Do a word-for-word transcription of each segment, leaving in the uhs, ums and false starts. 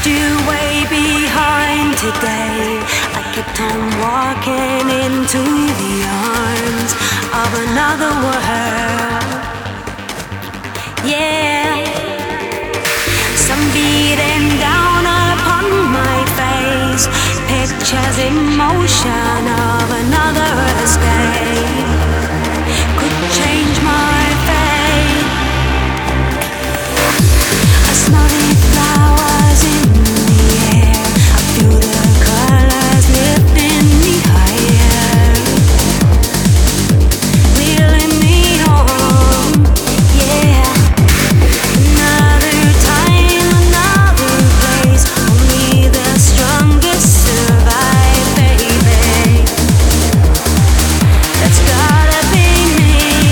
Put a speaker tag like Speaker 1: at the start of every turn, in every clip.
Speaker 1: you way behind today. I kept on walking into the arms of another world. Yeah, some beating down upon my face, pictures in motion of another escape could change my fate. I smell the flowers in the air, I feel the colors lifting me higher, wheeling me home. Yeah, another time, another place, only the strongest survive, baby. That's gotta be me.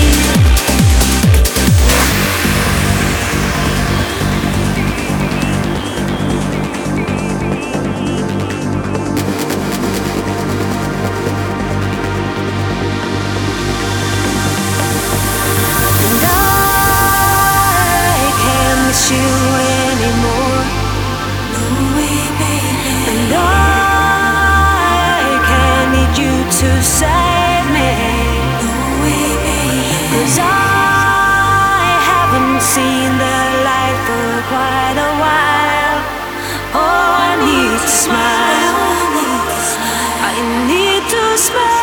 Speaker 1: And I can't miss you anymore. No way, baby. And I can't need you to save me. No way, baby. 'Cause I haven't seen the light for quite a while. Oh, I need to smile. I need to smile.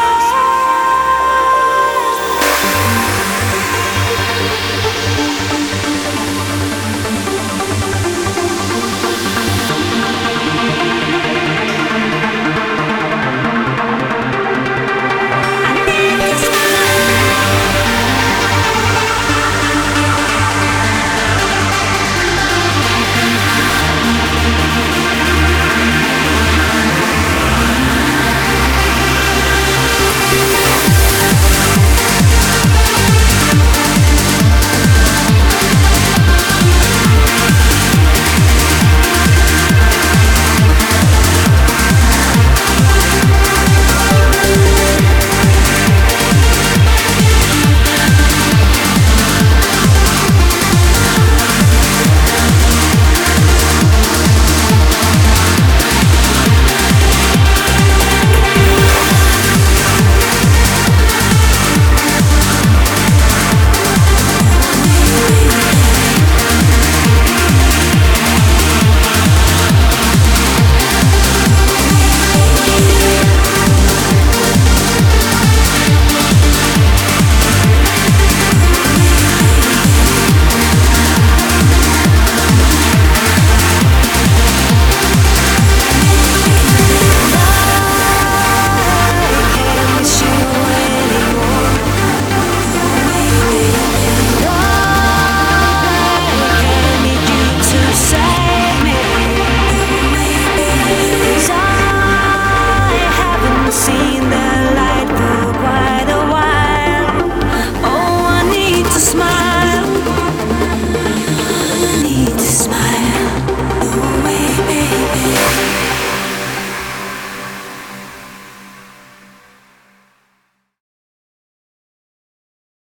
Speaker 1: Seen the light for quite a while. Oh, I need to smile. I need to smile.